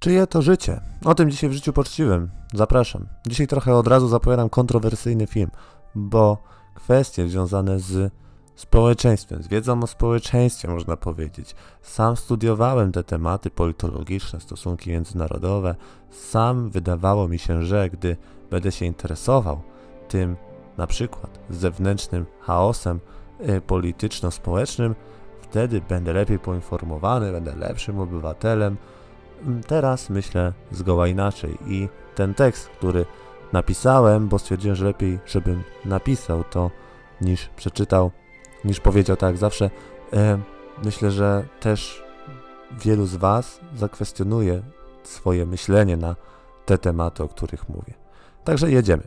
Czyje to życie? O tym dzisiaj w Życiu Poczciwym. Zapraszam. Dzisiaj trochę od razu zapowiadam kontrowersyjny film, bo kwestie związane z społeczeństwem, z wiedzą o społeczeństwie można powiedzieć. Sam studiowałem te tematy politologiczne, stosunki międzynarodowe. Sam wydawało mi się, że gdy będę się interesował tym na przykład zewnętrznym chaosem polityczno-społecznym, wtedy będę lepiej poinformowany, będę lepszym obywatelem. Teraz myślę zgoła inaczej i ten tekst, który napisałem, bo stwierdziłem, że lepiej, żebym napisał to, niż przeczytał, niż powiedział tak jak zawsze, myślę, że też wielu z Was zakwestionuje swoje myślenie na te tematy, o których mówię. Także jedziemy.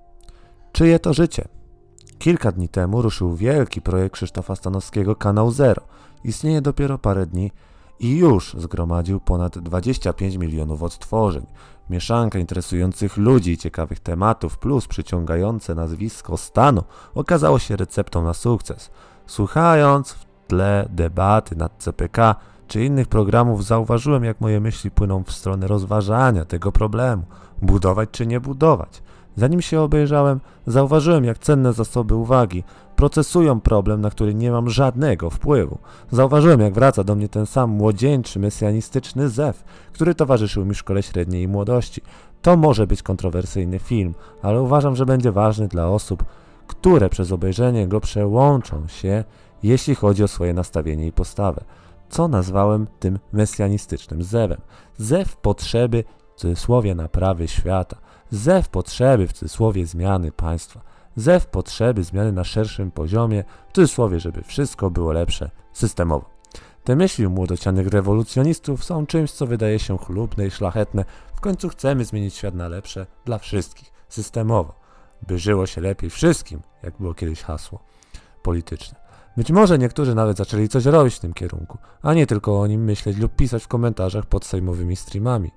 Czyje to życie? Kilka dni temu ruszył wielki projekt Krzysztofa Stanowskiego Kanał Zero. Istnieje dopiero parę dni i już zgromadził ponad 25 milionów odtworzeń. Mieszanka interesujących ludzi i ciekawych tematów plus przyciągające nazwisko Stanu okazało się receptą na sukces. Słuchając w tle debaty nad CPK czy innych programów, zauważyłem, jak moje myśli płyną w stronę rozważania tego problemu. Budować czy nie budować? Zanim się obejrzałem, zauważyłem, jak cenne zasoby uwagi procesują problem, na który nie mam żadnego wpływu. Zauważyłem, jak wraca do mnie ten sam młodzieńczy, mesjanistyczny zew, który towarzyszył mi w szkole średniej i młodości. To może być kontrowersyjny film, ale uważam, że będzie ważny dla osób, które przez obejrzenie go przełączą się, jeśli chodzi o swoje nastawienie i postawę. Co nazwałem tym mesjanistycznym zewem? Zew potrzeby, w cudzysłowie, naprawy świata. Zew potrzeby, w cudzysłowie, zmiany państwa. Zew potrzeby zmiany na szerszym poziomie, w cudzysłowie, żeby wszystko było lepsze systemowo. Te myśli młodocianych rewolucjonistów są czymś, co wydaje się chlubne i szlachetne. W końcu chcemy zmienić świat na lepsze dla wszystkich, systemowo, by żyło się lepiej wszystkim, jak było kiedyś hasło polityczne. Być może niektórzy nawet zaczęli coś robić w tym kierunku, a nie tylko o nim myśleć lub pisać w komentarzach pod sejmowymi streamami.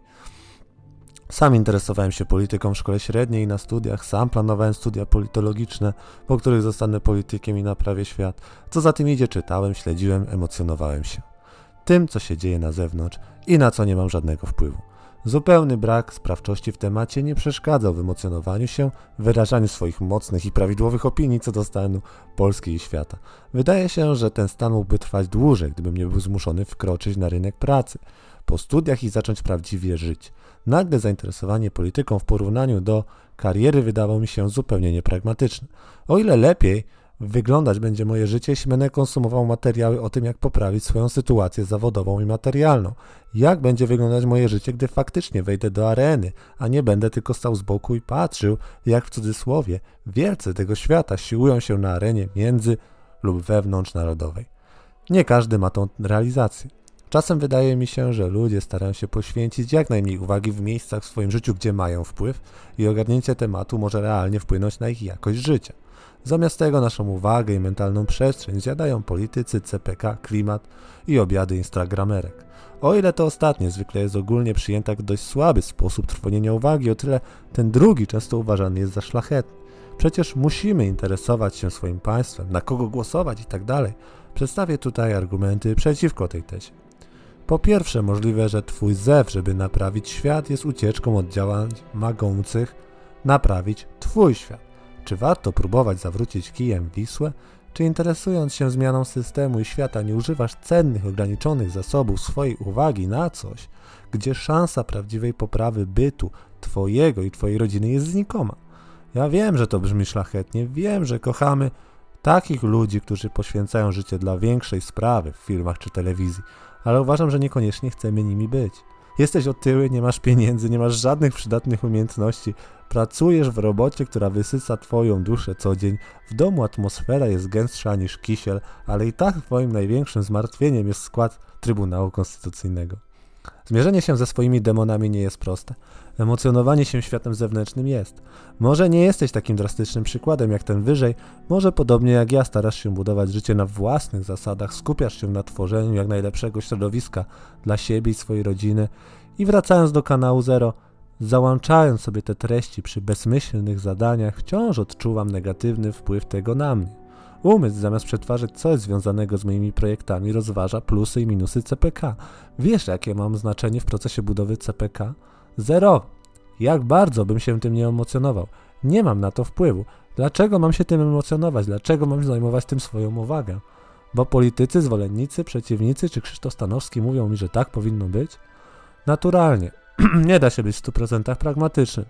Sam interesowałem się polityką w szkole średniej i na studiach, sam planowałem studia politologiczne, po których zostanę politykiem i naprawię świat. Co za tym idzie, czytałem, śledziłem, emocjonowałem się tym, co się dzieje na zewnątrz i na co nie mam żadnego wpływu. Zupełny brak sprawczości w temacie nie przeszkadzał w emocjonowaniu się, w wyrażaniu swoich mocnych i prawidłowych opinii co do stanu Polski i świata. Wydaje się, że ten stan mógłby trwać dłużej, gdybym nie był zmuszony wkroczyć na rynek pracy po studiach i zacząć prawdziwie żyć. Nagle zainteresowanie polityką w porównaniu do kariery wydawało mi się zupełnie niepragmatyczne. O ile lepiej wyglądać będzie moje życie, jeśli będę konsumował materiały o tym, jak poprawić swoją sytuację zawodową i materialną. Jak będzie wyglądać moje życie, gdy faktycznie wejdę do areny, a nie będę tylko stał z boku i patrzył, jak w cudzysłowie wielcy tego świata siłują się na arenie między- lub wewnątrznarodowej. Nie każdy ma tą realizację. Czasem wydaje mi się, że ludzie starają się poświęcić jak najmniej uwagi w miejscach w swoim życiu, gdzie mają wpływ i ogarnięcie tematu może realnie wpłynąć na ich jakość życia. Zamiast tego naszą uwagę i mentalną przestrzeń zjadają politycy, CPK, klimat i obiady instagramerek. O ile to ostatnie zwykle jest ogólnie przyjęte jak dość słaby sposób trwonienia uwagi, o tyle ten drugi często uważany jest za szlachetny. Przecież musimy interesować się swoim państwem, na kogo głosować itd. Przedstawię tutaj argumenty przeciwko tej tezie. Po pierwsze, możliwe, że Twój zew, żeby naprawić świat, jest ucieczką od działań mogących naprawić Twój świat. Czy warto próbować zawrócić kijem Wisłę? Czy interesując się zmianą systemu i świata nie używasz cennych, ograniczonych zasobów swojej uwagi na coś, gdzie szansa prawdziwej poprawy bytu Twojego i Twojej rodziny jest znikoma? Ja wiem, że to brzmi szlachetnie, wiem, że kochamy takich ludzi, którzy poświęcają życie dla większej sprawy w filmach czy telewizji, ale uważam, że niekoniecznie chcemy nimi być. Jesteś otyły, nie masz pieniędzy, nie masz żadnych przydatnych umiejętności, pracujesz w robocie, która wysysa Twoją duszę co dzień, w domu atmosfera jest gęstsza niż kisiel, ale i tak Twoim największym zmartwieniem jest skład Trybunału Konstytucyjnego. Zmierzenie się ze swoimi demonami nie jest proste. Emocjonowanie się światem zewnętrznym jest. Może nie jesteś takim drastycznym przykładem jak ten wyżej, może podobnie jak ja starasz się budować życie na własnych zasadach, skupiasz się na tworzeniu jak najlepszego środowiska dla siebie i swojej rodziny i wracając do kanału Zero, załączając sobie te treści przy bezmyślnych zadaniach, wciąż odczuwam negatywny wpływ tego na mnie. Umysł zamiast przetwarzać coś związanego z moimi projektami rozważa plusy i minusy CPK. Wiesz, jakie mam znaczenie w procesie budowy CPK? Zerowe. Jak bardzo bym się tym nie emocjonował. Nie mam na to wpływu. Dlaczego mam się tym emocjonować? Dlaczego mam zajmować tym swoją uwagę? Bo politycy, zwolennicy, przeciwnicy czy Krzysztof Stanowski mówią mi, że tak powinno być? Naturalnie. Nie da się być w 100% pragmatycznym.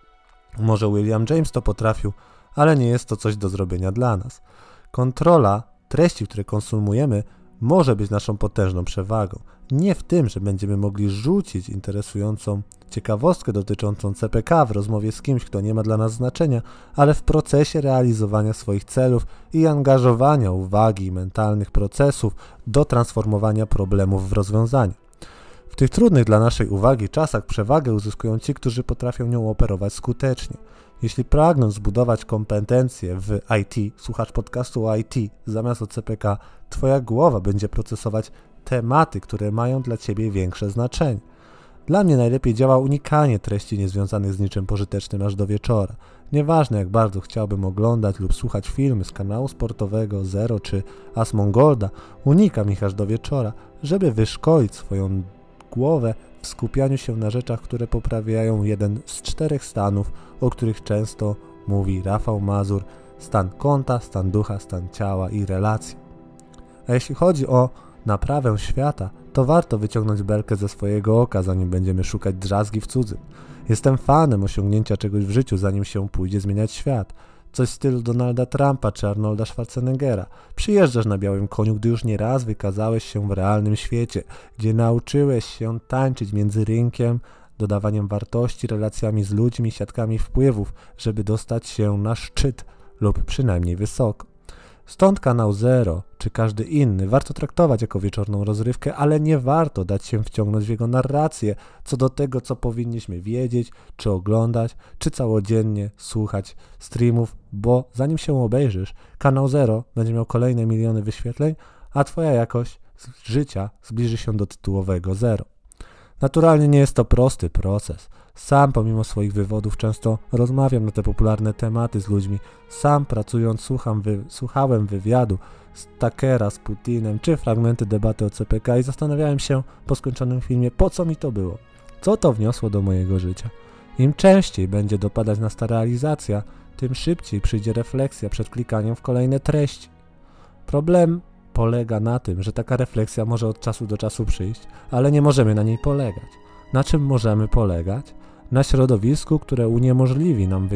Może William James to potrafił, ale nie jest to coś do zrobienia dla nas. Kontrola treści, które konsumujemy, może być naszą potężną przewagą. Nie w tym, że będziemy mogli rzucić interesującą ciekawostkę dotyczącą CPK w rozmowie z kimś, kto nie ma dla nas znaczenia, ale w procesie realizowania swoich celów i angażowania uwagi i mentalnych procesów do transformowania problemów w rozwiązania. W tych trudnych dla naszej uwagi czasach przewagę uzyskują ci, którzy potrafią nią operować skutecznie. Jeśli pragnąc zbudować kompetencje w IT, słuchasz podcastu o IT zamiast o CPK, twoja głowa będzie procesować tematy, które mają dla ciebie większe znaczenie. Dla mnie najlepiej działa unikanie treści niezwiązanych z niczym pożytecznym aż do wieczora. Nieważne jak bardzo chciałbym oglądać lub słuchać filmy z kanału sportowego Zero czy Asmongolda, unikam ich aż do wieczora, żeby wyszkolić swoją głowę w skupianiu się na rzeczach, które poprawiają jeden z 4 stanów, o których często mówi Rafał Mazur: stan konta, stan ducha, stan ciała i relacje. A jeśli chodzi o naprawę świata, to warto wyciągnąć belkę ze swojego oka, zanim będziemy szukać drzazgi w cudzym. Jestem fanem osiągnięcia czegoś w życiu, zanim się pójdzie zmieniać świat. Coś w stylu Donalda Trumpa czy Arnolda Schwarzeneggera. Przyjeżdżasz na białym koniu, gdy już nieraz wykazałeś się w realnym świecie, gdzie nauczyłeś się tańczyć między rynkiem, dodawaniem wartości, relacjami z ludźmi, siatkami wpływów, żeby dostać się na szczyt lub przynajmniej wysoko. Stąd kanał Zero, czy każdy inny, warto traktować jako wieczorną rozrywkę, ale nie warto dać się wciągnąć w jego narrację co do tego, co powinniśmy wiedzieć, czy oglądać, czy całodziennie słuchać streamów, bo zanim się obejrzysz, kanał Zero będzie miał kolejne miliony wyświetleń, a twoja jakość życia zbliży się do tytułowego Zero. Naturalnie nie jest to prosty proces. Sam pomimo swoich wywodów często rozmawiam na te popularne tematy z ludźmi. Sam pracując słuchałem wywiadu z Tuckera, z Putinem, czy fragmenty debaty o CPK i zastanawiałem się po skończonym filmie, po co mi to było. Co to wniosło do mojego życia. Im częściej będzie dopadać nas ta realizacja, tym szybciej przyjdzie refleksja przed klikaniem w kolejne treści. Problem polega na tym, że taka refleksja może od czasu do czasu przyjść, ale nie możemy na niej polegać. Na czym możemy polegać? Na środowisku, które uniemożliwi nam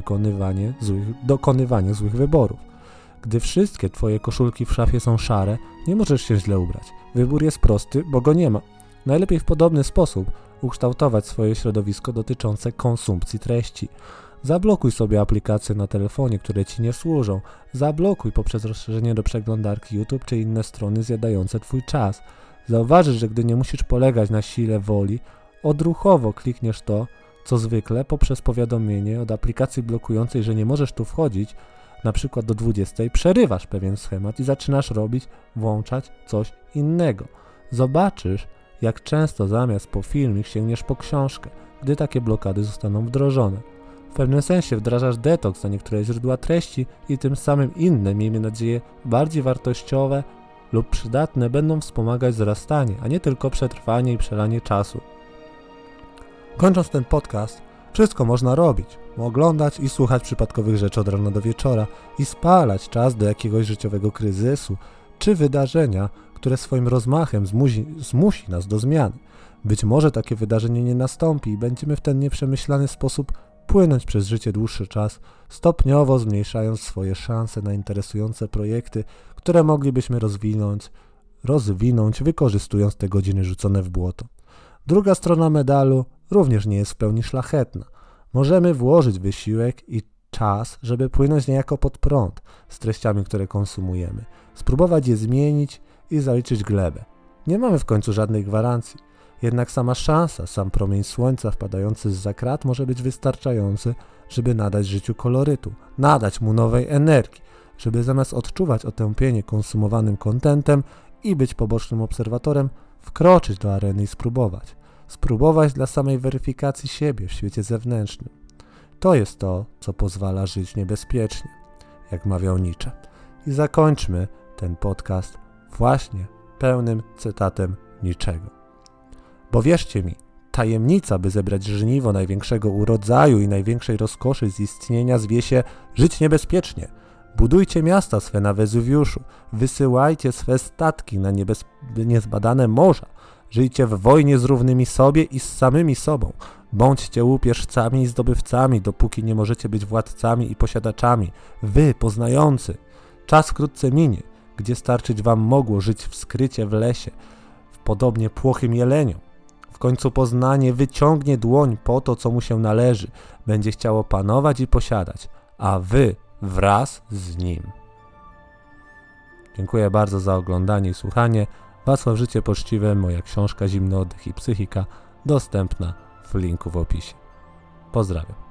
dokonywanie złych wyborów. Gdy wszystkie twoje koszulki w szafie są szare, nie możesz się źle ubrać. Wybór jest prosty, bo go nie ma. Najlepiej w podobny sposób ukształtować swoje środowisko dotyczące konsumpcji treści. Zablokuj sobie aplikacje na telefonie, które ci nie służą. Zablokuj poprzez rozszerzenie do przeglądarki YouTube czy inne strony zjadające twój czas. Zauważysz, że gdy nie musisz polegać na sile woli, odruchowo klikniesz to, co zwykle poprzez powiadomienie od aplikacji blokującej, że nie możesz tu wchodzić, na przykład do 20, przerywasz pewien schemat i zaczynasz włączać coś innego. Zobaczysz, jak często zamiast po filmik sięgniesz po książkę, gdy takie blokady zostaną wdrożone. W pewnym sensie wdrażasz detoks na niektóre źródła treści i tym samym inne, miejmy nadzieję, bardziej wartościowe lub przydatne będą wspomagać wzrastanie, a nie tylko przetrwanie i przelanie czasu. Kończąc ten podcast, wszystko można robić. Oglądać i słuchać przypadkowych rzeczy od rana do wieczora i spalać czas do jakiegoś życiowego kryzysu czy wydarzenia, które swoim rozmachem zmusi nas do zmiany. Być może takie wydarzenie nie nastąpi i będziemy w ten nieprzemyślany sposób płynąć przez życie dłuższy czas, stopniowo zmniejszając swoje szanse na interesujące projekty, które moglibyśmy rozwinąć wykorzystując te godziny rzucone w błoto. Druga strona medalu również nie jest w pełni szlachetna. Możemy włożyć wysiłek i czas, żeby płynąć niejako pod prąd z treściami, które konsumujemy, spróbować je zmienić i zaliczyć glebę. Nie mamy w końcu żadnej gwarancji, jednak sama szansa, sam promień słońca wpadający zza krat może być wystarczający, żeby nadać życiu kolorytu, nadać mu nowej energii, żeby zamiast odczuwać otępienie konsumowanym kontentem i być pobocznym obserwatorem, wkroczyć do areny i spróbować. Spróbować dla samej weryfikacji siebie w świecie zewnętrznym. To jest to, co pozwala żyć niebezpiecznie, jak mawiał Nietzsche. I zakończmy ten podcast właśnie pełnym cytatem Niczego. Bo wierzcie mi, tajemnica, by zebrać żniwo największego urodzaju i największej rozkoszy z istnienia zwie się żyć niebezpiecznie. Budujcie miasta swe na Wezuwiuszu, wysyłajcie swe statki na niezbadane morza, żyjcie w wojnie z równymi sobie i z samymi sobą. Bądźcie łupieżcami i zdobywcami, dopóki nie możecie być władcami i posiadaczami. Wy, poznający, czas wkrótce minie, gdzie starczyć wam mogło żyć w skrycie w lesie, w podobnie płochym jeleniom. W końcu poznanie wyciągnie dłoń po to, co mu się należy, będzie chciało panować i posiadać, a wy wraz z nim. Dziękuję bardzo za oglądanie i słuchanie. Wacław Życie Poczciwe, moja książka Zimny Oddech i Psychika, dostępna w linku w opisie. Pozdrawiam.